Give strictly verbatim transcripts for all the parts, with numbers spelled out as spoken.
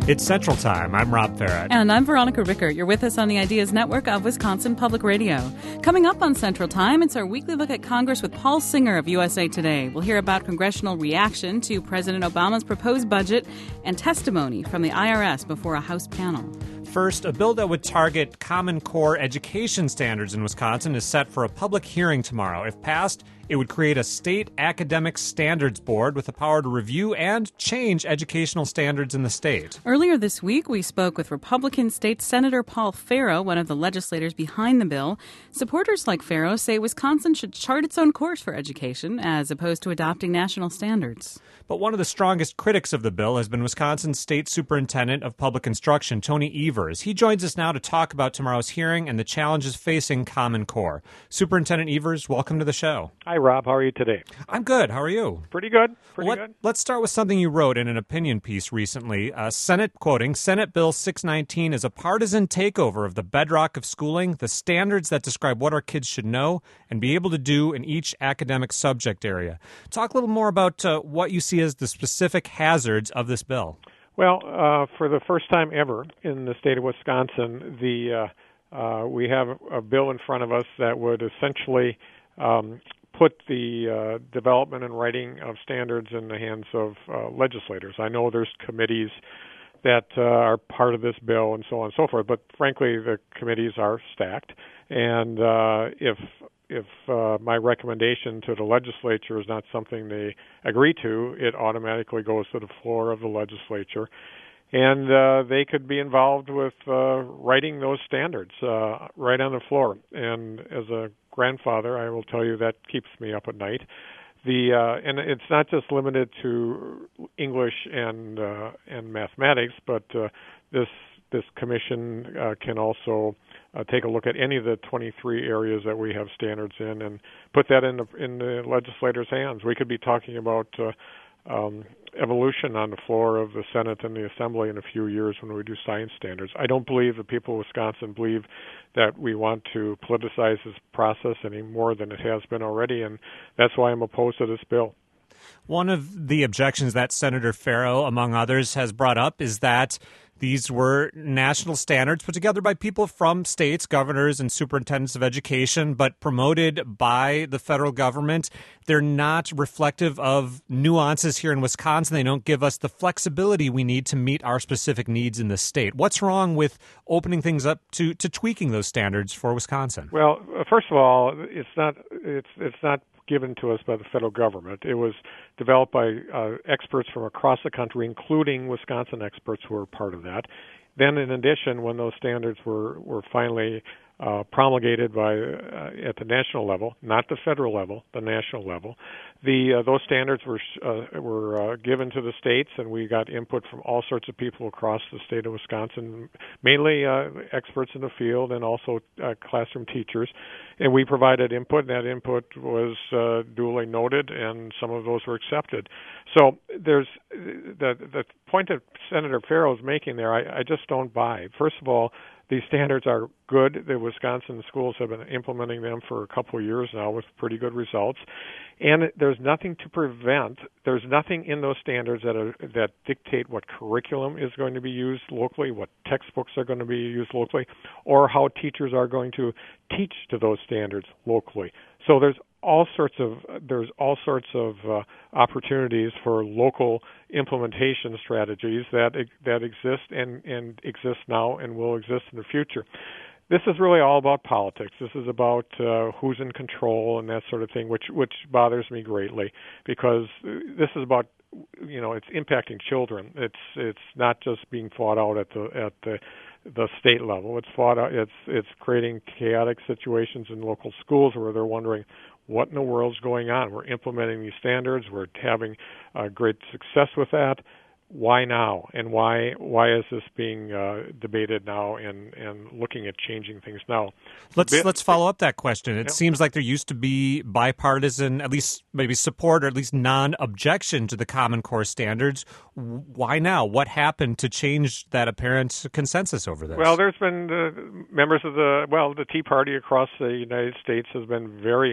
It's Central Time. I'm Rob Farrett. And I'm Veronica Rickert. You're with us on the Ideas Network of Wisconsin Public Radio. Coming up on Central Time, it's our weekly look at Congress with Paul Singer of U S A Today. We'll hear about congressional reaction to President Obama's proposed budget and testimony from the I R S before a House panel. First, a bill that would target Common Core education standards in Wisconsin is set for a public hearing tomorrow. If passed, it would create a state academic standards board with the power to review and change educational standards in the state. Earlier this week, we spoke with Republican State Senator Paul Farrow, one of the legislators behind the bill. Supporters like Farrow say Wisconsin should chart its own course for education as opposed to adopting national standards. But one of the strongest critics of the bill has been Wisconsin's State Superintendent of Public Instruction, Tony Evers. He joins us now to talk about tomorrow's hearing and the challenges facing Common Core. Superintendent Evers, welcome to the show. Hi, Rob. How are you today? I'm good. How are you? Pretty good. Pretty Let, good. Let's start with something you wrote in an opinion piece recently. Uh, Senate, quoting, Senate Bill six nineteen is a partisan takeover of the bedrock of schooling, the standards that describe what our kids should know and be able to do in each academic subject area. Talk a little more about uh, what you see as the specific hazards of this bill. Well, uh, for the first time ever in the state of Wisconsin, the uh, uh, we have a bill in front of us that would essentially um, put the uh, development and writing of standards in the hands of uh, legislators. I know there's committees that uh, are part of this bill and so on and so forth, but frankly, the committees are stacked. And uh, if if uh, my recommendation to the legislature is not something they agree to, it automatically goes to the floor of the legislature. And uh, they could be involved with uh, writing those standards uh, right on the floor. And as a grandfather, I will tell you that keeps me up at night. The uh, and it's not just limited to English and uh, and mathematics, but uh, this this commission uh, can also uh, take a look at any of the twenty-three areas that we have standards in and put that in the in the legislators' hands. We could be talking about uh, um, evolution on the floor of the Senate and the Assembly in a few years when we do science standards. I don't believe the people of Wisconsin believe that we want to politicize this process any more than it has been already, and that's why I'm opposed to this bill. One of the objections that Senator Farrow, among others, has brought up is that these were national standards put together by people from states, governors, and superintendents of education, but promoted by the federal government. They're not reflective of nuances here in Wisconsin. They don't give us the flexibility we need to meet our specific needs in the state. What's wrong with opening things up to, to tweaking those standards for Wisconsin? Well, first of all, it's not it's it's not given to us by the federal government. It was developed by uh, experts from across the country, including Wisconsin experts who were part of that. Then, in addition, when those standards were, were finally uh, promulgated by uh, at the national level, not the federal level, the national level, the uh, those standards were uh, were uh, given to the states, and we got input from all sorts of people across the state of Wisconsin, mainly uh, experts in the field and also uh, classroom teachers. And we provided input, and that input was uh, duly noted, and some of those were accepted. So there's the the point that Senator Farrow is making there, I, I just don't buy. First of all, these standards are good. The Wisconsin schools have been implementing them for a couple of years now with pretty good results. And there's nothing to prevent, there's nothing in those standards that are, that dictate what curriculum is going to be used locally, what textbooks are going to be used locally, or how teachers are going to teach to those standards locally. So there's all sorts of there's all sorts of uh, opportunities for local implementation strategies that that exist and, and exist now and will exist in the future. This is really all about politics. This is about uh, who's in control and that sort of thing, which which bothers me greatly because this is about you know it's impacting children. It's it's not just being fought out at the at the the state level. It's fought out. It's it's creating chaotic situations in local schools where they're wondering what in the world's going on. We're implementing these standards. We're having uh, great success with that. Why now? And why why is this being uh, debated now and, and looking at changing things now? Let's Bit, let's follow up that question. It yeah. seems like there used to be bipartisan, at least maybe support or at least non-objection to the Common Core standards. Why now? What happened to change that apparent consensus over this? Well, there's been uh, members of the, well, the Tea Party across the United States has been very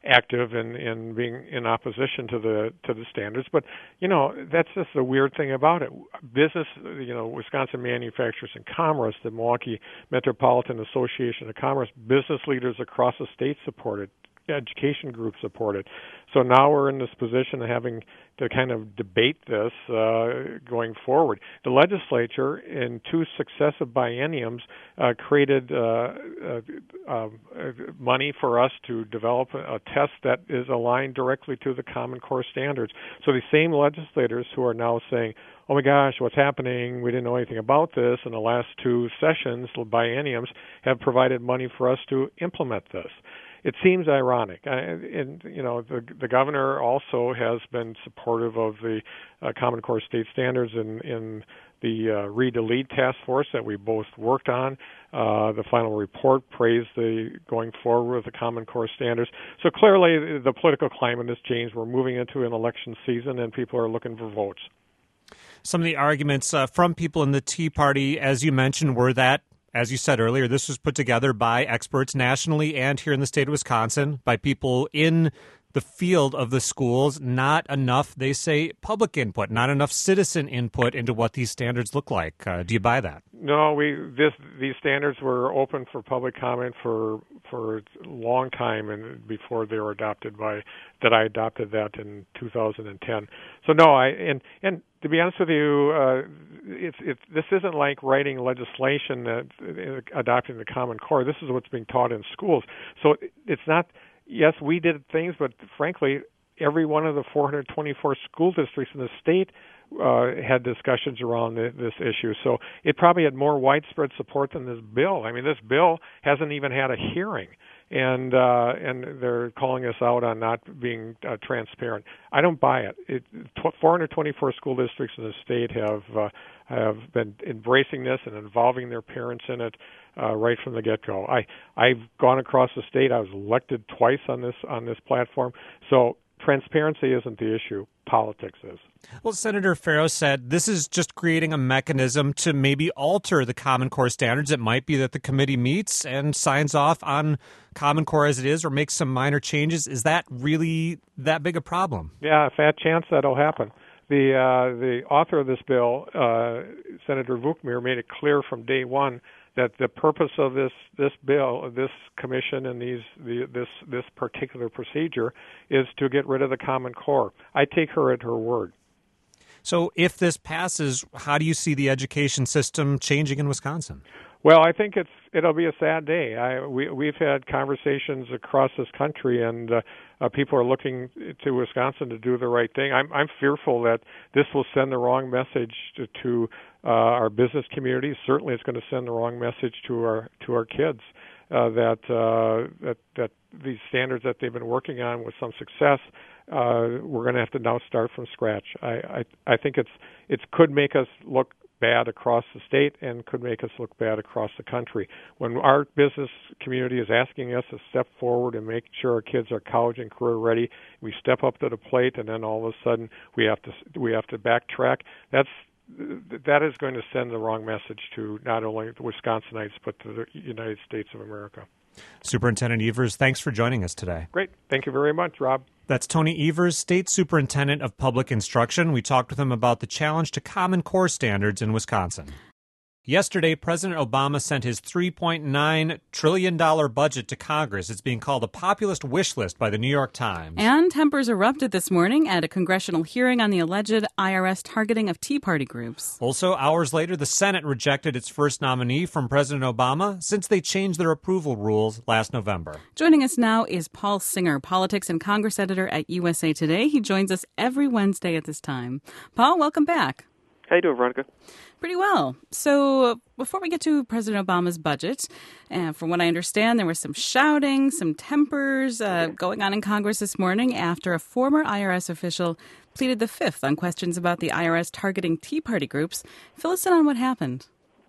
active in, in being in opposition to the to the standards. But you know, that's just the weird thing about it. Business, you know, Wisconsin Manufacturers and Commerce, the Milwaukee Metropolitan Association of Commerce, business leaders across the state support it. Education groups support it. So now we're in this position of having to kind of debate this uh, going forward. The legislature, in two successive bienniums, uh, created uh, uh, uh, money for us to develop a, a test that is aligned directly to the Common Core standards. So the same legislators who are now saying, oh my gosh, what's happening? We didn't know anything about this. In the last two sessions, bienniums, have provided money for us to implement this. It seems ironic, I, and you know the the governor also has been supportive of the uh, Common Core state standards in in the uh, Read to Lead task force that we both worked on. Uh, the final report praised the going forward with the Common Core standards. So clearly, the political climate has changed. We're moving into an election season, and people are looking for votes. Some of the arguments uh, from people in the Tea Party, as you mentioned, were that, as you said earlier, this was put together by experts nationally and here in the state of Wisconsin, by people in the field of the schools. Not enough, they say, public input, not enough citizen input into what these standards look like. Uh, do you buy that? No, we this these standards were open for public comment for for a long time, and before they were adopted by that I adopted that in two thousand ten. So no, I and and to be honest with you, uh, it's it's this isn't like writing legislation that uh, adopting the Common Core. This is what's being taught in schools. So it's not. Yes, we did things, but frankly, every one of the four hundred twenty-four school districts in the state uh, had discussions around the, this issue. So it probably had more widespread support than this bill. I mean, this bill hasn't even had a hearing, and uh, and they're calling us out on not being uh, transparent. I don't buy it. it four hundred twenty-four school districts in the state have uh, have been embracing this and involving their parents in it uh, right from the get-go. I I've gone across the state. I was elected twice on this on this platform. So transparency isn't the issue. Politics is. Well, Senator Ferro said this is just creating a mechanism to maybe alter the Common Core standards. It might be that the committee meets and signs off on Common Core as it is or makes some minor changes. Is that really that big a problem? Yeah, a fat chance that'll happen. The uh, the author of this bill, uh, Senator Vukmir, made it clear from day one that the purpose of this this bill, this commission, and these the, this this particular procedure is to get rid of the Common Core. I take her at her word. So, if this passes, how do you see the education system changing in Wisconsin? Well, I think it's it'll be a sad day. I, we, we've had conversations across this country, and uh, uh, people are looking to Wisconsin to do the right thing. I'm, I'm fearful that this will send the wrong message to, to uh, our business community. Certainly, it's going to send the wrong message to our to our kids uh, that uh, that that these standards that they've been working on with some success, uh, we're going to have to now start from scratch. I, I I think it's it could make us look bad across the state and could make us look bad across the country. When our business community is asking us to step forward and make sure our kids are college and career ready, we step up to the plate, and then all of a sudden we have to we have to backtrack. That's that is going to send the wrong message to not only the Wisconsinites but to the United States of America. Superintendent Evers, thanks for joining us today. Great. Thank you very much, Rob. That's Tony Evers, State Superintendent of Public Instruction. We talked with him about the challenge to Common Core standards in Wisconsin. Yesterday, President Obama sent his three point nine trillion dollars budget to Congress. It's being called a populist wish list by the New York Times. And tempers erupted this morning at a congressional hearing on the alleged I R S targeting of Tea Party groups. Also, hours later, the Senate rejected its first nominee from President Obama since they changed their approval rules last November. Joining us now is Paul Singer, politics and Congress editor at U S A Today. He joins us every Wednesday at this time. Paul, welcome back. How you doing, Veronica? Pretty well. So before we get to President Obama's budget, uh, from what I understand, there was some shouting, some tempers uh, going on in Congress this morning after a former I R S official pleaded the fifth on questions about the I R S targeting Tea Party groups. Fill us in on what happened.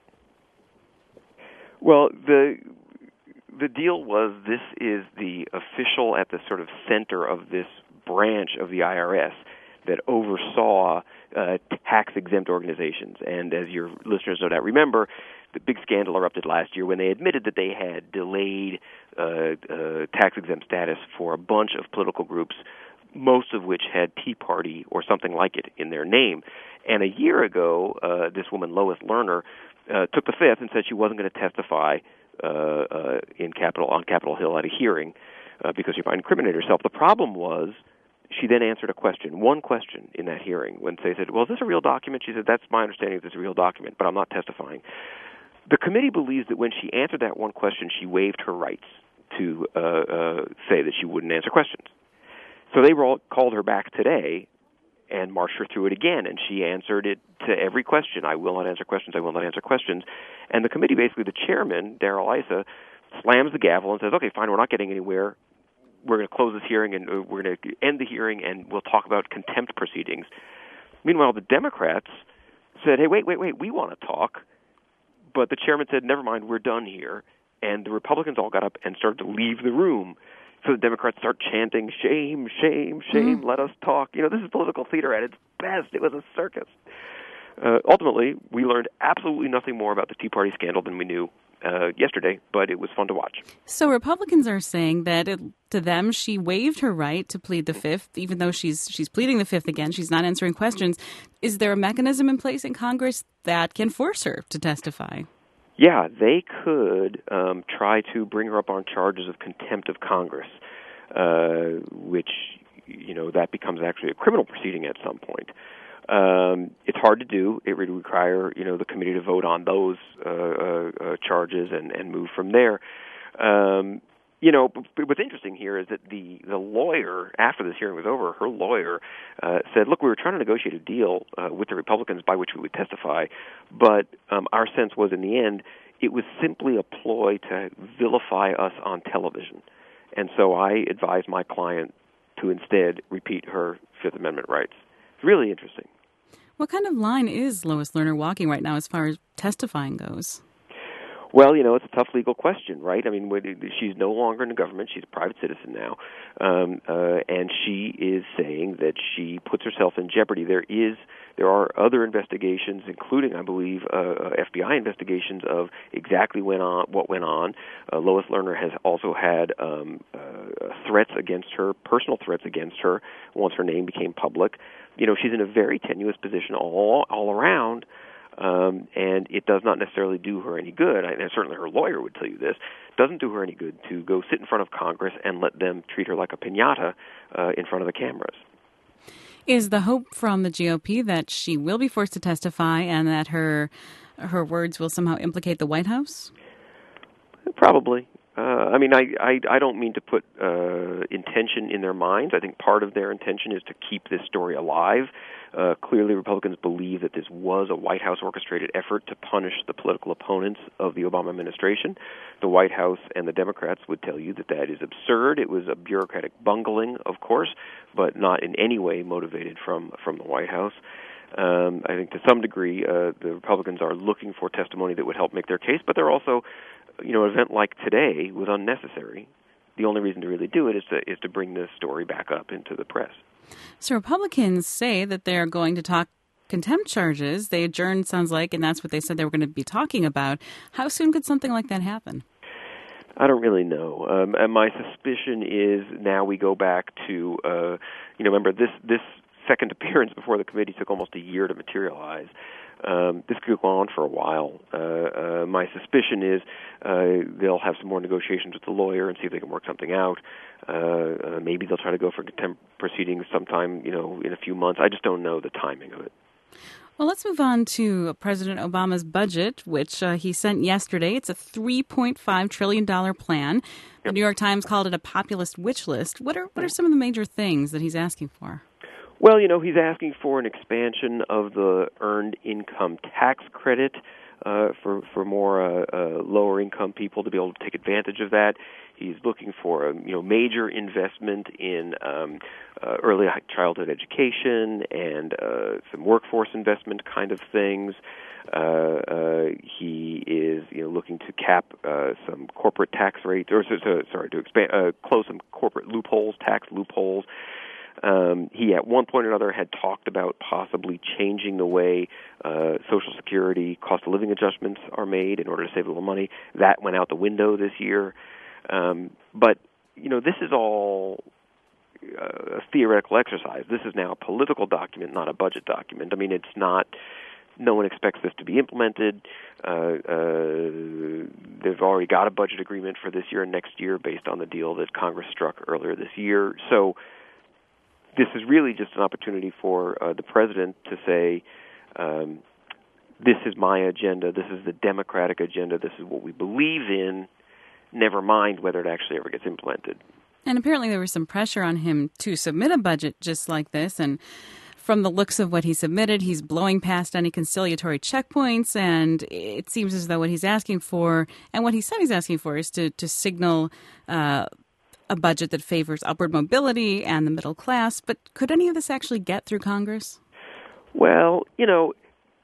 Well, the the deal was this is the official at the sort of center of this branch of the I R S that oversaw uh, tax-exempt organizations. And as your listeners no doubt remember, the big scandal erupted last year when they admitted that they had delayed uh, uh, tax-exempt status for a bunch of political groups, most of which had Tea Party or something like it in their name. And a year ago, uh, this woman, Lois Lerner, uh, took the fifth and said she wasn't going to testify uh, uh, in Capitol on Capitol Hill at a hearing uh, because she might incriminate herself. The problem was she then answered a question, one question in that hearing, when they said, well, is this a real document? She said, that's my understanding that it's a real document, but I'm not testifying. The committee believes that when she answered that one question, she waived her rights to uh, uh, say that she wouldn't answer questions. So they all called her back today and marched her through it again, and she answered it to every question. I will not answer questions. I will not answer questions. And the committee, basically the chairman, Darrell Issa, slams the gavel and says, okay, fine, we're not getting anywhere. We're going to close this hearing, and we're going to end the hearing, and we'll talk about contempt proceedings. Meanwhile, the Democrats said, hey, wait, wait, wait, we want to talk. But the chairman said, never mind, we're done here. And the Republicans all got up and started to leave the room. So the Democrats start chanting, shame, shame, shame, mm-hmm. let us talk. You know, this is political theater at its best. It was a circus. Uh, ultimately, we learned absolutely nothing more about the Tea Party scandal than we knew uh, yesterday, but it was fun to watch. So Republicans are saying that it, to them, she waived her right to plead the fifth, even though she's she's pleading the fifth again. She's not answering questions. Is there a mechanism in place in Congress that can force her to testify? Yeah, they could um, try to bring her up on charges of contempt of Congress, uh, which, you know, that becomes actually a criminal proceeding at some point. Um, it's hard to do. It would require, you know, the committee to vote on those uh, uh, uh, charges and, and move from there. Um, you know, but what's interesting here is that the, the lawyer, after this hearing was over, her lawyer uh, said, look, we were trying to negotiate a deal uh, with the Republicans by which we would testify, but um, our sense was in the end it was simply a ploy to vilify us on television. And so I advised my client to instead repeat her Fifth Amendment rights. It's really interesting. What kind of line is Lois Lerner walking right now as far as testifying goes? Well, you know, it's a tough legal question, right? I mean, she's no longer in the government. She's a private citizen now. Um, uh, and she is saying that she puts herself in jeopardy. There is, there are other investigations, including, I believe, uh, F B I investigations of exactly went on, what went on. Uh, Lois Lerner has also had um, uh, threats against her, personal threats against her, once her name became public. You know, she's in a very tenuous position all all around. Um, and it does not necessarily do her any good, and certainly her lawyer would tell you this, doesn't do her any good to go sit in front of Congress and let them treat her like a piñata uh, in front of the cameras. Is the hope from the G O P that she will be forced to testify and that her her words will somehow implicate the White House? Probably. Uh, I mean, I, I, I don't mean to put uh, intention in their minds. I think part of their intention is to keep this story alive. Uh, clearly, Republicans believe that this was a White House orchestrated effort to punish the political opponents of the Obama administration. The White House and the Democrats would tell you that that is absurd. It was a bureaucratic bungling, of course, but not in any way motivated from, from the White House. Um, I think to some degree, uh, the Republicans are looking for testimony that would help make their case, but they're also, you know, an event like today was unnecessary. The only reason to really do it is to is to bring this story back up into the press. So Republicans say that they're going to talk contempt charges. They adjourned, sounds like, and that's what they said they were going to be talking about. How soon could something like that happen? I don't really know. Um, and my suspicion is now we go back to, uh, you know, remember this this second appearance before the committee took almost a year to materialize. Um, this could go on for a while. Uh, uh, my suspicion is uh, they'll have some more negotiations with the lawyer and see if they can work something out. Uh, uh, maybe they'll try to go for contempt proceedings sometime, you know, in a few months. I just don't know the timing of it. Well, let's move on to President Obama's budget, which uh, he sent yesterday. It's a three point five trillion dollars plan. The yep. New York Times called it a populist wish list. What are what are some of the major things that he's asking for? Well, you know, he's asking for an expansion of the earned income tax credit uh, for for more uh, uh, lower income people to be able to take advantage of that. He's looking for a you know major investment in um, uh, early childhood education and uh, some workforce investment kind of things. Uh, uh, he is you know looking to cap uh, some corporate tax rates, or so, so, sorry, to expand, uh, close some corporate loopholes, tax loopholes. Um, he, at one point or another, had talked about possibly changing the way uh, Social Security cost of living adjustments are made in order to save a little money. That went out the window this year. Um, but, you know, this is all a theoretical exercise. This is now a political document, not a budget document. I mean, it's not... No one expects this to be implemented. Uh, uh, they've already got a budget agreement for this year and next year based on the deal that Congress struck earlier this year. So this is really just an opportunity for uh, the president to say, um, this is my agenda, this is the Democratic agenda, this is what we believe in, never mind whether it actually ever gets implemented. And apparently there was some pressure on him to submit a budget just like this, and from the looks of what he submitted, he's blowing past any conciliatory checkpoints, and it seems as though what he's asking for, and what he said he's asking for, is to, to signal uh, a budget that favors upward mobility and the middle class. But could any of this actually get through Congress? Well, you know,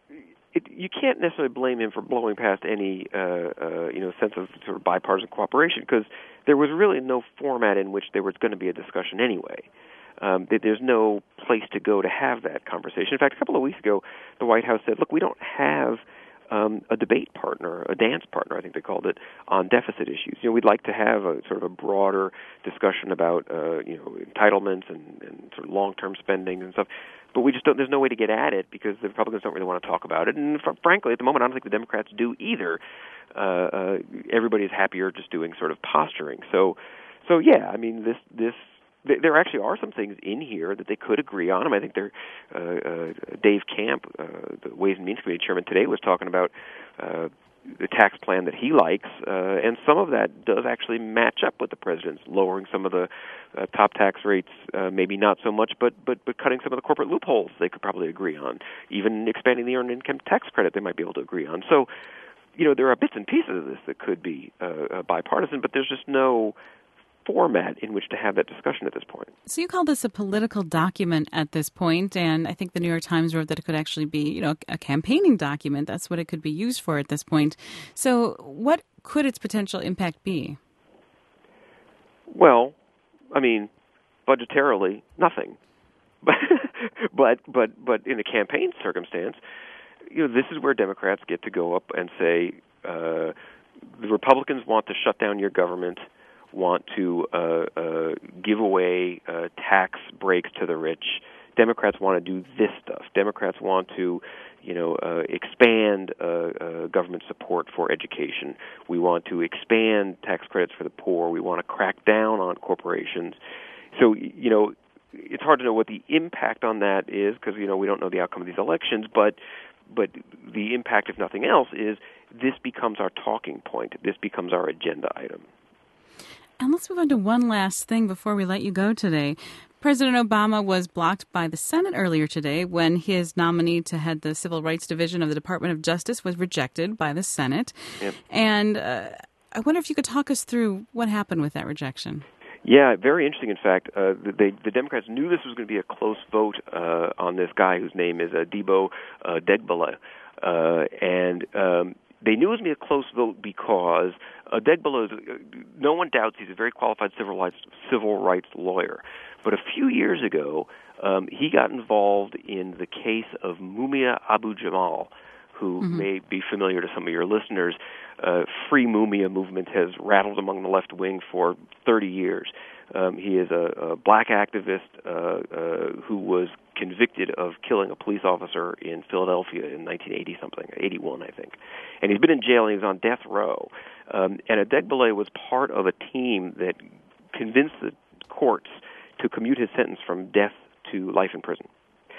it, you can't necessarily blame him for blowing past any, uh, uh, you know, sense of sort of bipartisan cooperation, because there was really no format in which there was going to be a discussion anyway. Um, there's no place to go to have that conversation. In fact, a couple of weeks ago, the White House said, look, we don't have um, a debate partner, a dance partner, I think they called it, on deficit issues. You know, we'd like to have a sort of a broader discussion about, uh, you know, entitlements and, and sort of long-term spending and stuff, but we just don't, there's no way to get at it because the Republicans don't really want to talk about it. And fr- frankly, at the moment, I don't think the Democrats do either. Uh, uh, everybody's happier just doing sort of posturing. So, so yeah, I mean, this, this, there actually are some things in here that they could agree on. I, mean, I think they're, uh, uh, Dave Camp, uh, the Ways and Means Committee chairman today, was talking about uh, the tax plan that he likes, uh, and some of that does actually match up with the president's, lowering some of the uh, top tax rates, uh, maybe not so much, but, but but cutting some of the corporate loopholes they could probably agree on. Even expanding the earned income tax credit they might be able to agree on. So, you know, there are bits and pieces of this that could be uh, uh, bipartisan, but there's just no format in which to have that discussion at this point. So you call this a political document at this point, and I think the New York Times wrote that it could actually be, you know, a campaigning document. That's what it could be used for at this point. So what could its potential impact be? Well, I mean, budgetarily, nothing. But but but but in a campaign circumstance, you know, this is where Democrats get to go up and say, uh, the Republicans want to shut down your government, want to uh, uh, give away uh, tax breaks to the rich. Democrats want to do this stuff. Democrats want to, you know, uh, expand uh, uh, government support for education. We want to expand tax credits for the poor. We want to crack down on corporations. So, you know, it's hard to know what the impact on that is because, you know, we don't know the outcome of these elections, but but the impact, if nothing else, is this becomes our talking point. This becomes our agenda item. And let's move on to one last thing before we let you go today. President Obama was blocked by the Senate earlier today when his nominee to head the Civil Rights Division of the Department of Justice was rejected by the Senate. Yep. And uh, I wonder if you could talk us through what happened with that rejection. Yeah, very interesting. In fact, uh, they, the Democrats knew this was going to be a close vote uh, on this guy whose name is uh, Debo uh, Degbele. Uh, and um, they knew it was going to be a close vote because uh, Degbele, is, uh, no one doubts he's a very qualified civil rights, civil rights lawyer. But a few years ago, um, he got involved in the case of Mumia Abu-Jamal, who mm-hmm. may be familiar to some of your listeners. Uh, Free Mumia movement has rattled among the left wing for thirty years. Um, he is a, a black activist uh, uh, who was convicted of killing a police officer in Philadelphia in nineteen eighty something, eighty-one, I think. And he's been in jail and he's on death row. Um, and Adegbile was part of a team that convinced the courts to commute his sentence from death to life in prison.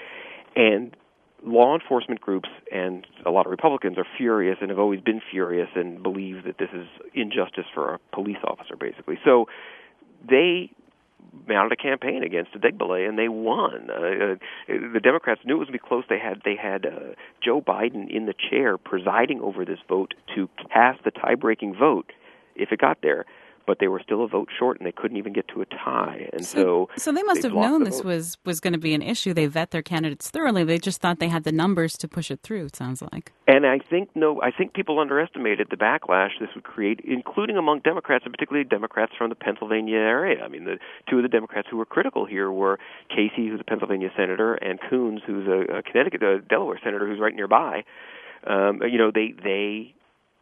And law enforcement groups and a lot of Republicans are furious and have always been furious and believe that this is injustice for a police officer, basically. So they mounted a campaign against Adegbile, and they won. Uh, the Democrats knew it was going to be close. They had they had uh, Joe Biden in the chair presiding over this vote to cast the tie-breaking vote if it got there. but they were still a vote short, and they couldn't even get to a tie. And so, so, so they must have known this was, was going to be an issue. They vet their candidates thoroughly. They just thought they had the numbers to push it through, it sounds like. And I think no, I think people underestimated the backlash this would create, including among Democrats, and particularly Democrats from the Pennsylvania area. I mean, the two of the Democrats who were critical here were Casey, who's a Pennsylvania senator, and Coons, who's a, a Connecticut, a Delaware senator, who's right nearby. Um, you know, they they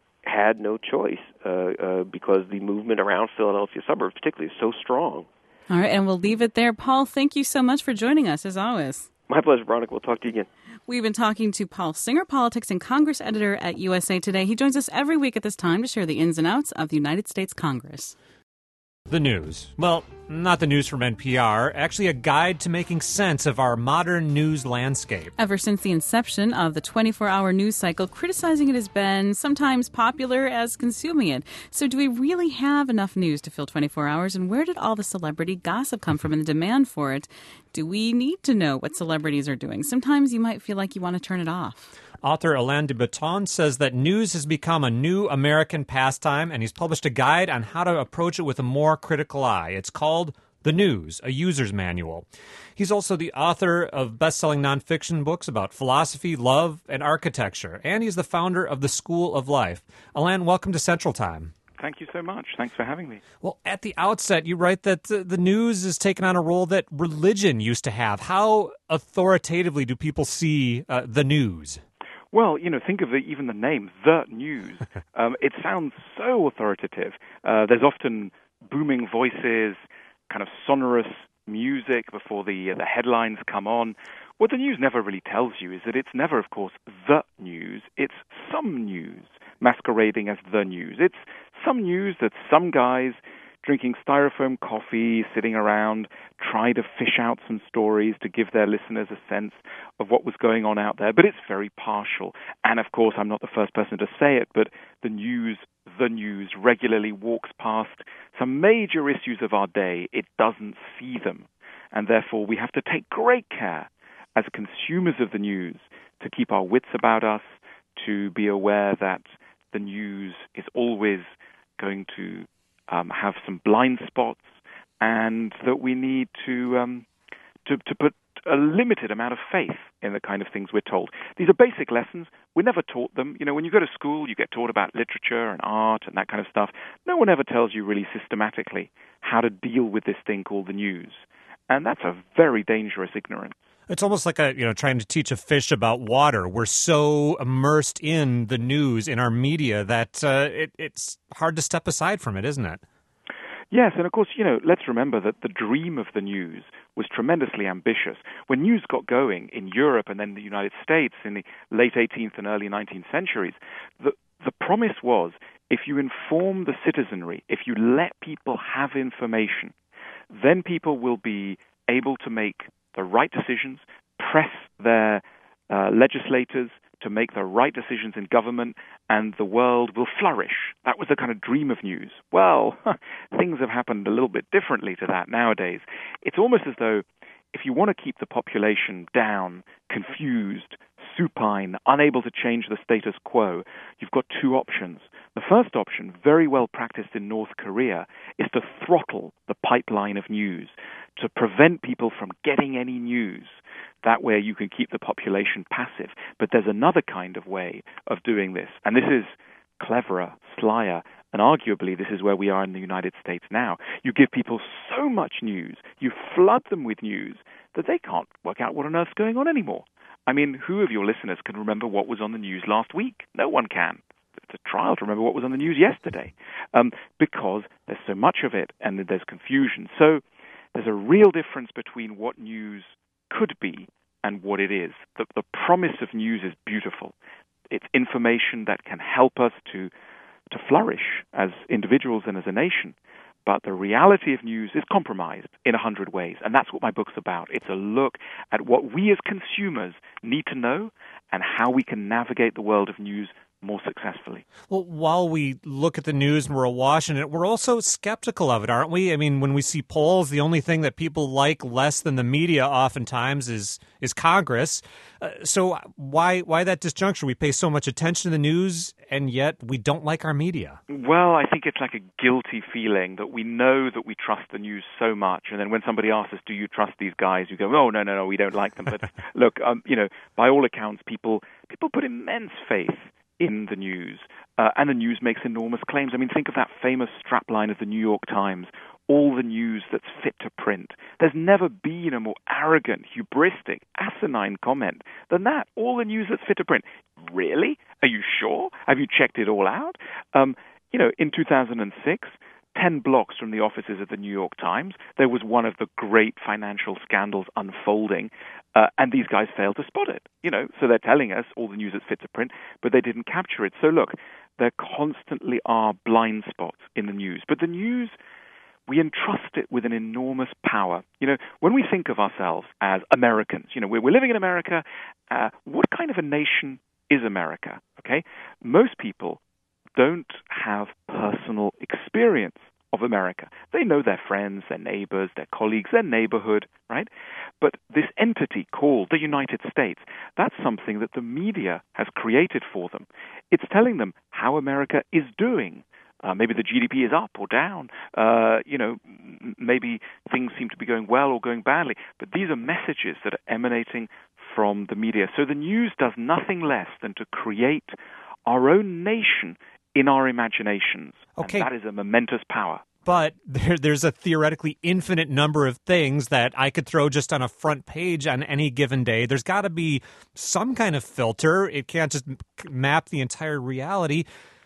had no choice uh, uh, because the movement around Philadelphia suburbs, particularly, is so strong. All right, and we'll leave it there. Paul, thank you so much for joining us, as always. My pleasure, Veronica. We'll talk to you again. We've been talking to Paul Singer, politics and Congress editor at U S A Today. He joins us every week at this time to share the ins and outs of the United States Congress. The news. Well, not the news from N P R, actually a guide to making sense of our modern news landscape. Ever since the inception of the twenty-four hour news cycle, criticizing it has been sometimes popular as consuming it. So do we really have enough news to fill twenty-four hours? And where did all the celebrity gossip come from and the demand for it? Do we need to know what celebrities are doing? Sometimes you might feel like you want to turn it off. Author Alain de Botton says that news has become a new American pastime, and he's published a guide on how to approach it with a more critical eye. It's called The News, a User's Manual. He's also the author of best-selling nonfiction books about philosophy, love, and architecture, and he's the founder of the School of Life. Alain, welcome to Central Time. Thank you so much. Thanks for having me. Well, at the outset, you write that the, the news has taken on a role that religion used to have. How authoritatively do people see uh, the news? Well, you know, think of the, even the name, The News. Um, it sounds so authoritative. Uh, there's often booming voices, kind of sonorous music before the uh, the headlines come on. What the news never really tells you is that it's never, of course, the news. It's some news masquerading as the news. It's some news that some guys drinking styrofoam coffee, sitting around, try to fish out some stories to give their listeners a sense of what was going on out there. But it's very partial. And, of course, I'm not the first person to say it, but the news, the news regularly walks past some major issues of our day. It doesn't see them. And, therefore, we have to take great care as consumers of the news to keep our wits about us, to be aware that the news is always going to Um, have some blind spots, and that we need to, um, to to put a limited amount of faith in the kind of things we're told. These are basic lessons. We're never taught them. You know, when you go to school, you get taught about literature and art and that kind of stuff. No one ever tells you really systematically how to deal with this thing called the news. And that's a very dangerous ignorance. It's almost like a, you know, trying to teach a fish about water. We're so immersed in the news, in our media, that uh, it, it's hard to step aside from it, isn't it? Yes, and of course, you know, let's remember that the dream of the news was tremendously ambitious. When news got going in Europe and then the United States in the late eighteenth and early nineteenth centuries, the, the promise was if you inform the citizenry, if you let people have information, then people will be able to make the right decisions, press their uh, legislators to make the right decisions in government, and the world will flourish. That was the kind of dream of news. Well, things have happened a little bit differently to that nowadays. It's almost as though if you want to keep the population down, confused, supine, unable to change the status quo, you've got two options. The first option, very well practiced in North Korea, is to throttle the pipeline of news, to prevent people from getting any news. That way you can keep the population passive. But there's another kind of way of doing this, and this is cleverer, slyer, and arguably this is where we are in the United States now. You give people so much news, you flood them with news, that they can't work out what on earth's going on anymore. I mean, who of your listeners can remember what was on the news last week? No one can. It's a trial to remember what was on the news yesterday, um, because there's so much of it and there's confusion. So there's a real difference between what news could be and what it is. The, the promise of news is beautiful. It's information that can help us to to flourish as individuals and as a nation. But the reality of news is compromised in a hundred ways, and that's what my book's about. It's a look at what we as consumers need to know and how we can navigate the world of news more successfully. Well, while we look at the news and we're awash in it, we're also skeptical of it, aren't we? I mean, when we see polls, the only thing that people like less than the media oftentimes is is Congress. Uh, so why why that disjuncture? We pay so much attention to the news, and yet we don't like our media. Well, I think it's like a guilty feeling that we know that we trust the news so much, and then when somebody asks us, do you trust these guys? You go, oh, no, no, no, we don't like them. But look, um, you know, by all accounts, people people put immense faith in the news, uh, and the news makes enormous claims. I mean, think of that famous strapline of the New York Times, all the news that's fit to print. There's never been a more arrogant, hubristic, asinine comment than that. All the news that's fit to print. Really? Are you sure? Have you checked it all out? Um, you know, in two thousand six, ten blocks from the offices of the New York Times, there was one of the great financial scandals unfolding, uh, and these guys failed to spot it. You know, so they're telling us all the news that's fit to print, but they didn't capture it. So look, there constantly are blind spots in the news. But the news, we entrust it with an enormous power. You know, when we think of ourselves as Americans, you know, we're, we're living in America, uh, what kind of a nation is America? Okay? Most people don't have personal experience of America. They know their friends, their neighbors, their colleagues, their neighborhood, right? But this entity called the United States, that's something that the media has created for them. It's telling them how America is doing. Uh, maybe the G D P is up or down. Uh, you know, m- maybe things seem to be going well or going badly. But these are messages that are emanating from the media. So the news does nothing less than to create our own nation in our imaginations. Okay. And that is a momentous power. But there, there's a theoretically infinite number of things that I could throw just on a front page on any given day. There's got to be some kind of filter. It can't just map the entire reality.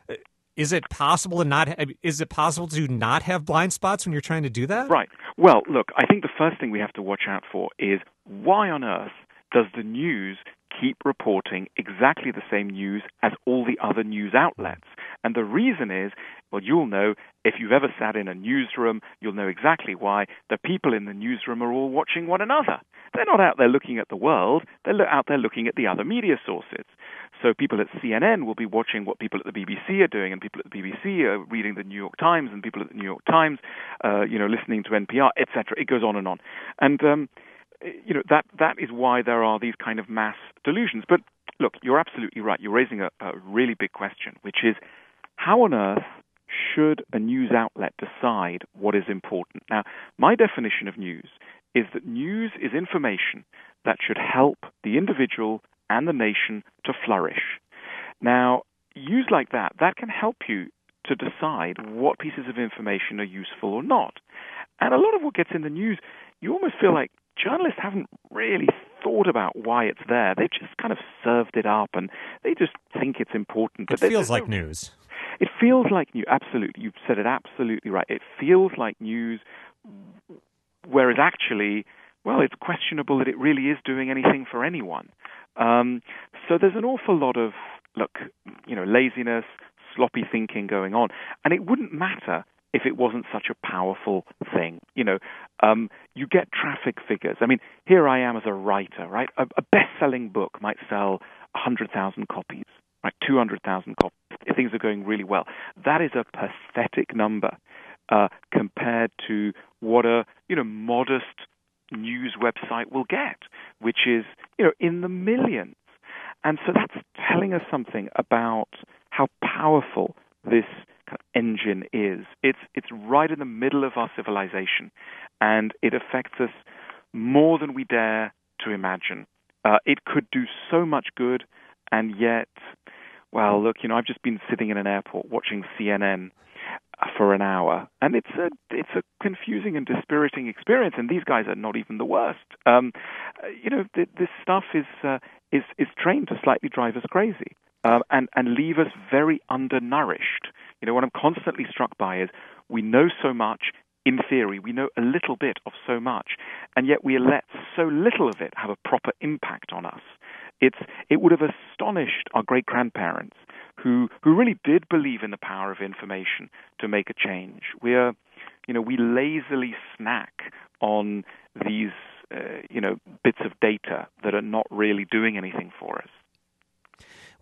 Is it possible to not? Is it possible to not have blind spots when you're trying to do that? Right. Well, look, I think the first thing we have to watch out for is why on earth does the news keep reporting exactly the same news as all the other news outlets? And the reason is, well, you'll know, if you've ever sat in a newsroom, you'll know exactly why. The people in the newsroom are all watching one another. They're not out there looking at the world. They're out there looking at the other media sources. So people at C N N will be watching what people at the B B C are doing, and people at the B B C are reading the New York Times, and people at the New York Times, uh, you know, listening to N P R, et cetera. It goes on and on. And, um, you know, that that is why there are these kind of mass delusions. But look, you're absolutely right. You're raising a, a really big question, which is how on earth should a news outlet decide what is important? Now, my definition of news is that news is information that should help the individual and the nation to flourish. Now, used like that, that can help you to decide what pieces of information are useful or not. And a lot of what gets in the news, you almost feel like journalists haven't really thought about why it's there. They've just kind of served it up, and they just think it's important. But it feels like no, news. It feels like news. Absolutely. You've said it absolutely right. It feels like news, whereas actually, well, it's questionable that it really is doing anything for anyone. Um, so there's an awful lot of, look, you know, laziness, sloppy thinking going on. And it wouldn't matter if it wasn't such a powerful thing. You know, um, you get traffic figures. I mean, here I am as a writer, right? A, a best-selling book might sell one hundred thousand copies, right? two hundred thousand copies, if things are going really well. That is a pathetic number uh, compared to what a, you know, modest news website will get, which is, you know, in the millions. And so that's telling us something about how powerful this kind of engine is. It's it's right in the middle of our civilization, and it affects us more than we dare to imagine. Uh, it could do so much good, and yet, well, look, you know, I've just been sitting in an airport watching C N N for an hour, and it's a it's a confusing and dispiriting experience. And these guys are not even the worst. Um, you know, th- this stuff is uh, is is trained to slightly drive us crazy um, and and leave us very undernourished. You know, what I'm constantly struck by is we know so much. In theory, we know a little bit of so much, and yet we let so little of it have a proper impact on us. It's it would have astonished our great grandparents who who really did believe in the power of information to make a change. We are, you know, we lazily snack on these, uh, you know, bits of data that are not really doing anything for us.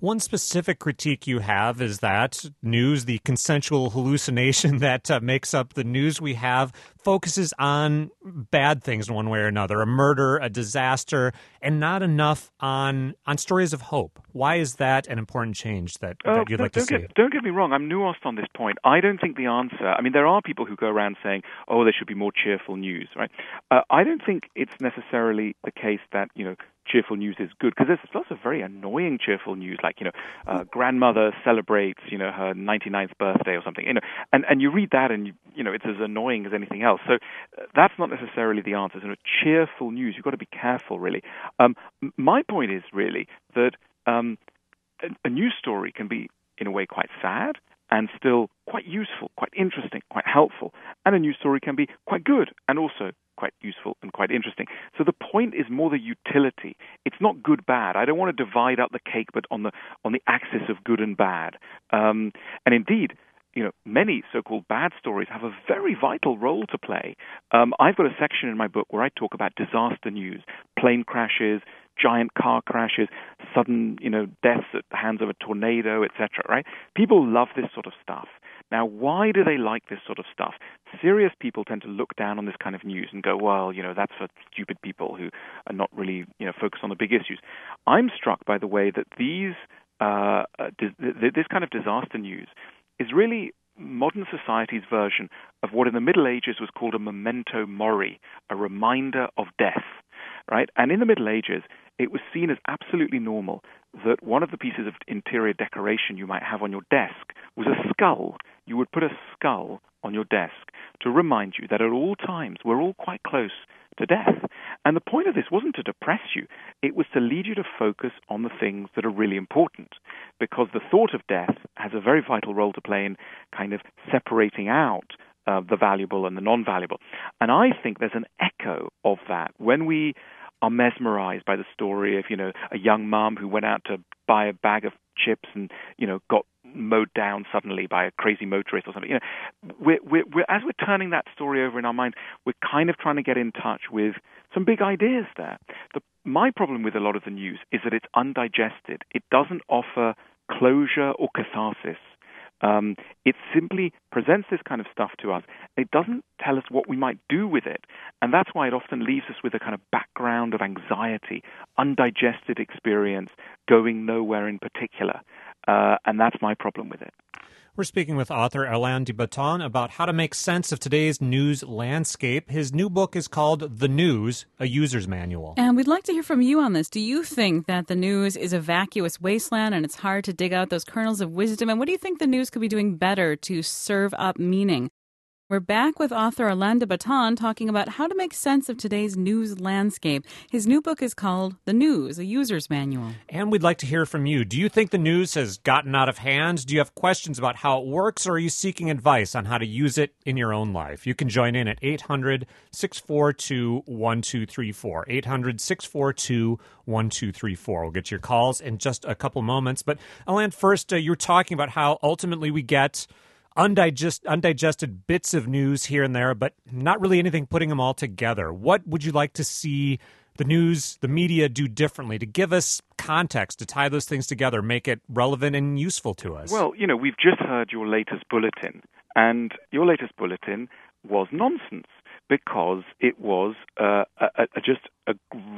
One specific critique you have is that news, the consensual hallucination that uh, makes up the news we have, focuses on bad things in one way or another, a murder, a disaster, and not enough on on stories of hope. Why is that an important change that, oh, that you'd like to don't see? Get, don't get me wrong, I'm nuanced on this point. I don't think the answer, I mean, there are people who go around saying, oh, there should be more cheerful news, right? Uh, I don't think it's necessarily the case that, you know, cheerful news is good, because there's lots of very annoying cheerful news, like, you know, uh, grandmother celebrates, you know, her ninety-ninth birthday or something, you know, and, and you read that and, you, you know, it's as annoying as anything else. So uh, that's not necessarily the answer. So, you know, cheerful news, you've got to be careful, really. Um, my point is really that um, a, a news story can be, in a way, quite sad and still quite useful, quite interesting, quite helpful. And a news story can be quite good and also quite useful and quite interesting. So the point is more the utility. It's not good, bad. I don't want to divide up the cake, but on the on the axis of good and bad. Um, and indeed, you know, many so-called bad stories have a very vital role to play. Um, I've got a section in my book where I talk about disaster news, plane crashes, giant car crashes, sudden, you know, deaths at the hands of a tornado, et cetera, right? People love this sort of stuff. Now, why do they like this sort of stuff? Serious people tend to look down on this kind of news and go, well, you know, that's for stupid people who are not really, you know, focused on the big issues. I'm struck by the way that these, uh, uh, dis- this kind of disaster news is really modern society's version of what in the Middle Ages was called a memento mori, a reminder of death, right? And in the Middle Ages, it was seen as absolutely normal that one of the pieces of interior decoration you might have on your desk was a skull. You would put a skull on your desk to remind you that at all times we're all quite close to death. And the point of this wasn't to depress you. It was to lead you to focus on the things that are really important, because the thought of death has a very vital role to play in kind of separating out uh, the valuable and the non-valuable. And I think there's an echo of that when we are mesmerized by the story of, you know, a young mom who went out to buy a bag of chips and, you know, got mowed down suddenly by a crazy motorist or something. You know, we're, we're, we're, as we're turning that story over in our mind, we're kind of trying to get in touch with some big ideas there. The, my problem with a lot of the news is that it's undigested. It doesn't offer closure or catharsis. Um, it simply presents this kind of stuff to us. It doesn't tell us what we might do with it. And that's why it often leaves us with a kind of background of anxiety, undigested experience, going nowhere in particular. Uh, and that's my problem with it. We're speaking with author Alain de Botton about how to make sense of today's news landscape. His new book is called The News, A User's Manual. And we'd like to hear from you on this. Do you think that the news is a vacuous wasteland and it's hard to dig out those kernels of wisdom? And what do you think the news could be doing better to serve up meaning? We're back with author Alain de Botton talking about how to make sense of today's news landscape. His new book is called The News, A User's Manual. And we'd like to hear from you. Do you think the news has gotten out of hand? Do you have questions about how it works, or are you seeking advice on how to use it in your own life? You can join in at eight hundred, six four two, one two three four. eight hundred, six four two, one two three four. We'll get your calls in just a couple moments. But Alain, first, uh, you're talking about how ultimately we get Undigest, undigested bits of news here and there, but not really anything putting them all together. What would you like to see the news, the media do differently to give us context, to tie those things together, make it relevant and useful to us? Well, you know, we've just heard your latest bulletin, and your latest bulletin was nonsense because it was uh, a, a, just a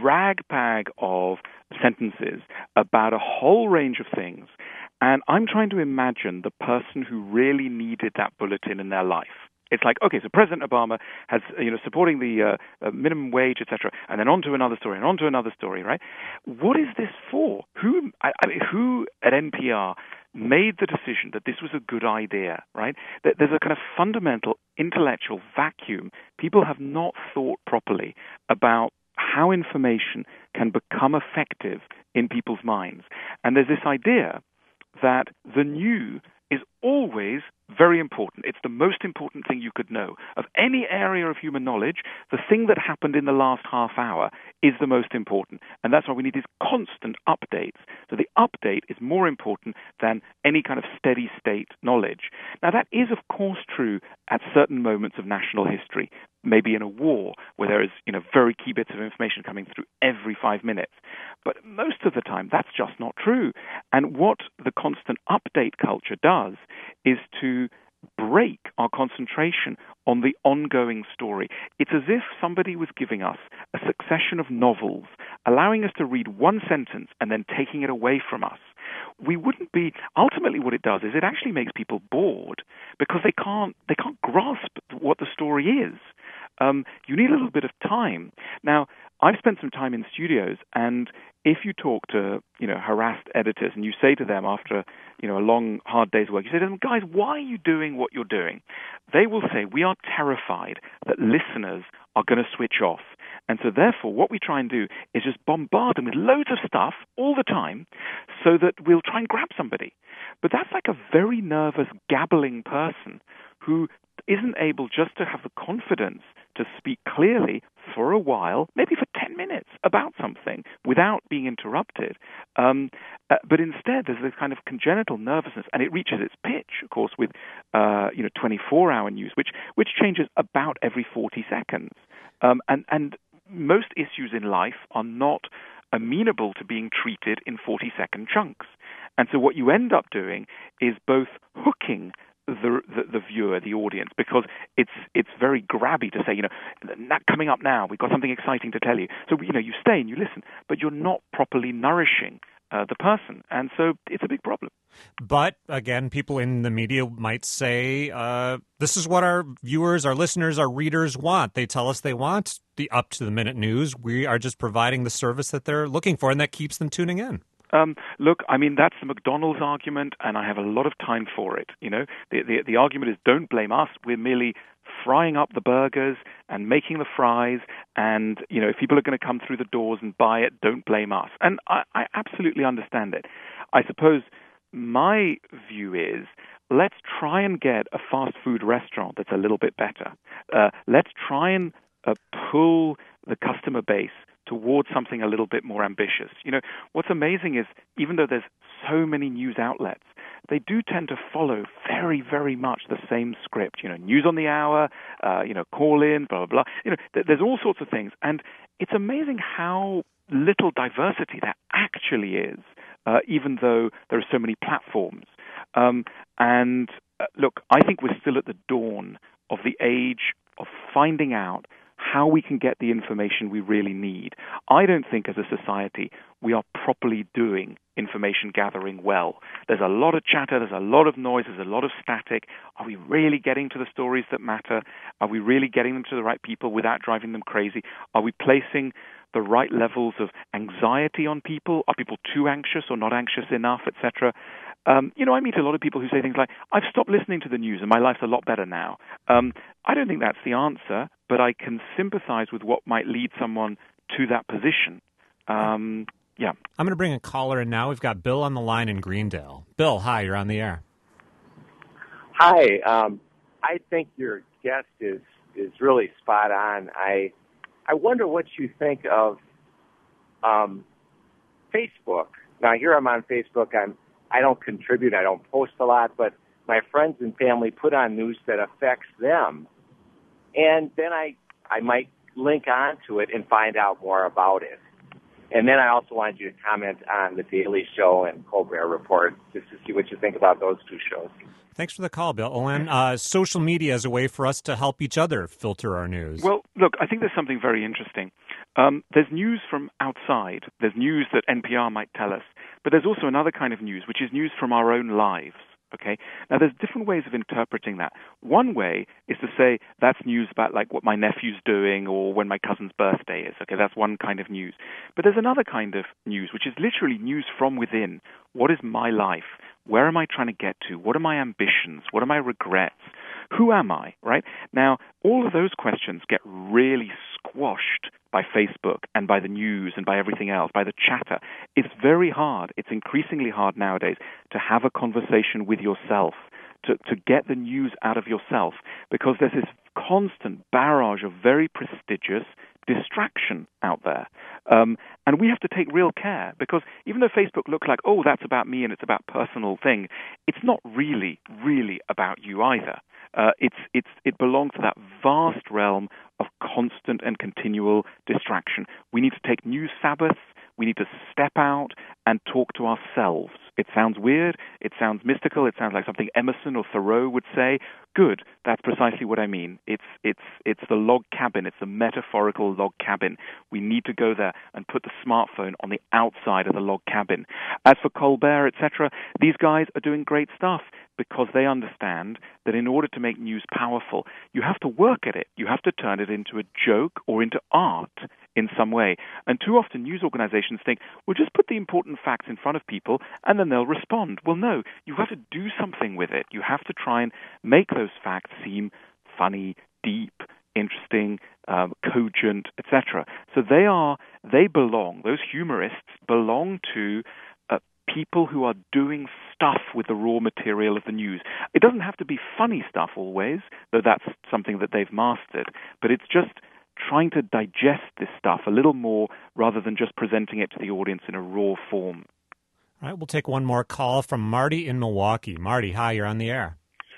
ragbag of sentences about a whole range of things. And I'm trying to imagine the person who really needed that bulletin in their life. It's like, okay, so President Obama has, you know, supporting the uh, uh, minimum wage, et cetera, and then on to another story, and on to another story, right? What is this for? Who, I, I mean, who at N P R made the decision that this was a good idea, right? There's a kind of fundamental intellectual vacuum. People have not thought properly about how information can become effective in people's minds. And there's this idea that the new is always very important. It's the most important thing you could know. Of any area of human knowledge, the thing that happened in the last half hour is the most important. And that's why we need these constant updates. So the update is more important than any kind of steady state knowledge. Now that is of course true at certain moments of national history, maybe in a war where there is, you know, very key bits of information coming through every five minutes. But most of the time, that's just not true. And what the constant update culture does is to break our concentration on the ongoing story. It's as if somebody was giving us a succession of novels, allowing us to read one sentence and then taking it away from us. We wouldn't be, ultimately what it does is it actually makes people bored because they can't, they can't grasp what the story is. Um, you need a little bit of time. Now, I've spent some time in studios, and if you talk to, you know, harassed editors and you say to them after, you know, a long, hard day's work, you say to them, guys, why are you doing what you're doing? They will say, we are terrified that listeners are going to switch off. And so therefore, what we try and do is just bombard them with loads of stuff all the time so that we'll try and grab somebody. But that's like a very nervous, gabbling person who isn't able just to have the confidence to speak clearly for a while, maybe for ten minutes, about something without being interrupted. Um, uh, but instead, there's this kind of congenital nervousness, and it reaches its pitch, of course, with uh, you know twenty-four hour news, which which changes about every forty seconds. Um, and and most issues in life are not amenable to being treated in forty second chunks. And so what you end up doing is both hooking The, the the viewer, the audience, because it's it's very grabby to say, you know, that coming up now, we've got something exciting to tell you. So, you know, you stay and you listen, but you're not properly nourishing uh, the person. And so it's a big problem. But again, people in the media might say, uh, this is what our viewers, our listeners, our readers want. They tell us they want the up-to-the-minute news. We are just providing the service that they're looking for, and that keeps them tuning in. Um, look, I mean, that's the McDonald's argument, and I have a lot of time for it. You know, the, the the argument is don't blame us. We're merely frying up the burgers and making the fries, and, you know, if people are going to come through the doors and buy it, don't blame us. And I, I absolutely understand it. I suppose my view is, let's try and get a fast food restaurant that's a little bit better. Uh, let's try and uh, pull the customer base towards something a little bit more ambitious. You know, what's amazing is even though there's so many news outlets, they do tend to follow very, very much the same script. You know, news on the hour, uh, you know, call in, blah, blah, blah. You know, th- there's all sorts of things. And it's amazing how little diversity there actually is, uh, even though there are so many platforms. Um, and uh, look, I think we're still at the dawn of the age of finding out how we can get the information we really need. I don't think as a society we are properly doing information gathering well. There's a lot of chatter, there's a lot of noise, there's a lot of static. Are we really getting to the stories that matter? Are we really getting them to the right people without driving them crazy? Are we placing the right levels of anxiety on people? Are people too anxious or not anxious enough, et cetera? Um, you know, I meet a lot of people who say things like, I've stopped listening to the news and my life's a lot better now. Um, I don't think that's the answer, but I can sympathize with what might lead someone to that position. Um, yeah. I'm going to bring a caller in now. We've got Bill on the line in Greendale. Bill, hi, you're on the air. Hi. Um, I think your guest is, is really spot on. I I wonder what you think of um, Facebook. Now, here I'm on Facebook. I'm I don't contribute. I don't post a lot, but my friends and family put on news that affects them. And then I, I might link on to it and find out more about it. And then I also wanted you to comment on The Daily Show and Colbert Report, just to see what you think about those two shows. Thanks for the call, Bill. And uh, social media is a way for us to help each other filter our news. Well, look, I think there's something very interesting. Um, there's news from outside. There's news that N P R might tell us. But there's also another kind of news, which is news from our own lives. Okay. Now, there's different ways of interpreting that. One way is to say that's news about like what my nephew's doing or when my cousin's birthday is. Okay, that's one kind of news. But there's another kind of news, which is literally news from within. What is my life? Where am I trying to get to? What are my ambitions? What are my regrets? Who am I? Right? Now, all of those questions get really squashed by Facebook and by the news and by everything else, by the chatter. It's very hard. It's increasingly hard nowadays to have a conversation with yourself, to, to get the news out of yourself, because there's this constant barrage of very prestigious distraction out there. Um, and we have to take real care, because even though Facebook looks like, oh, that's about me and it's about personal thing, it's not really, really about you either. Uh, it's it's it belongs to that vast realm of constant and continual distraction. We need to take news Sabbaths. We need to step out and talk to ourselves. It sounds weird. It sounds mystical. It sounds like something Emerson or Thoreau would say. Good. That's precisely what I mean. It's it's it's the log cabin. It's the metaphorical log cabin. We need to go there and put the smartphone on the outside of the log cabin. As for Colbert, et cetera, these guys are doing great stuff because they understand that in order to make news powerful, you have to work at it. You have to turn it into a joke or into art in some way. And too often news organizations think, well, just put the important facts in front of people and then they'll respond. Well, no, you have to do something with it. You have to try and make those facts seem funny, deep, interesting, um, cogent, et cetera. So they are, they belong, those humorists belong to uh, people who are doing stuff with the raw material of the news. It doesn't have to be funny stuff always, though that's something that they've mastered, but it's just trying to digest this stuff a little more rather than just presenting it to the audience in a raw form. All right, we'll take one more call from Marty in Milwaukee. Marty, hi, you're on the air.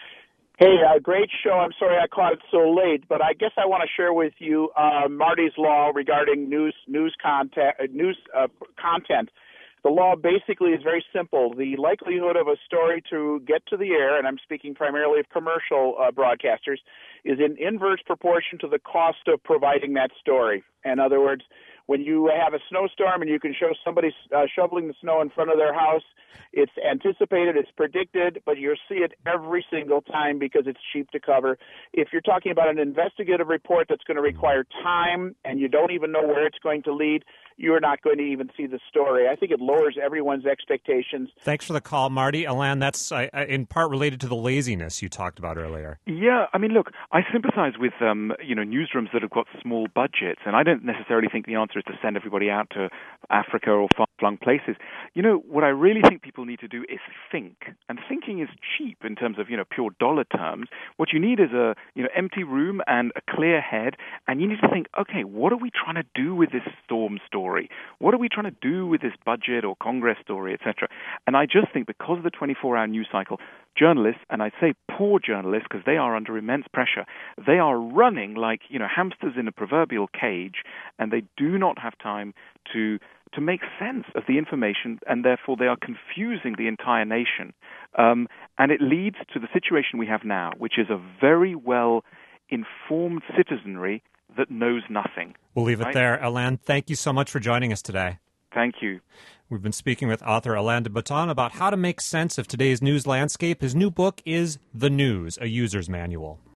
Hey, uh, great show. I'm sorry I caught it so late, but I guess I want to share with you uh, Marty's law regarding news news content. News uh, content. The law basically is very simple. The likelihood of a story to get to the air, and I'm speaking primarily of commercial uh, broadcasters, is in inverse proportion to the cost of providing that story. In other words, when you have a snowstorm and you can show somebody uh, shoveling the snow in front of their house, it's anticipated, it's predicted, but you'll see it every single time because it's cheap to cover. If you're talking about an investigative report that's going to require time and you don't even know where it's going to lead, you're not going to even see the story. I think it lowers everyone's expectations. Thanks for the call, Marty. Alan, that's uh, in part related to the laziness you talked about earlier. Yeah, I mean, look, I sympathize with um, you know newsrooms that have got small budgets, and I don't necessarily think the answer is to send everybody out to Africa or far-flung places. You know, what I really think people need to do is think, and thinking is cheap in terms of you know pure dollar terms. What you need is a you know empty room and a clear head, and you need to think, okay, what are we trying to do with this storm story? What are we trying to do with this budget or Congress story, et cetera? And I just think because of the twenty-four hour news cycle, journalists, and I say poor journalists because they are under immense pressure, they are running like you know hamsters in a proverbial cage, and they do not have time to to make sense of the information, and therefore they are confusing the entire nation. Um, and it leads to the situation we have now, which is a very well-informed citizenry that knows nothing. We'll leave it right? there. Alain, thank you so much for joining us today. Thank you. We've been speaking with author Alain de Botton about how to make sense of today's news landscape. His new book is The News, a User's Manual.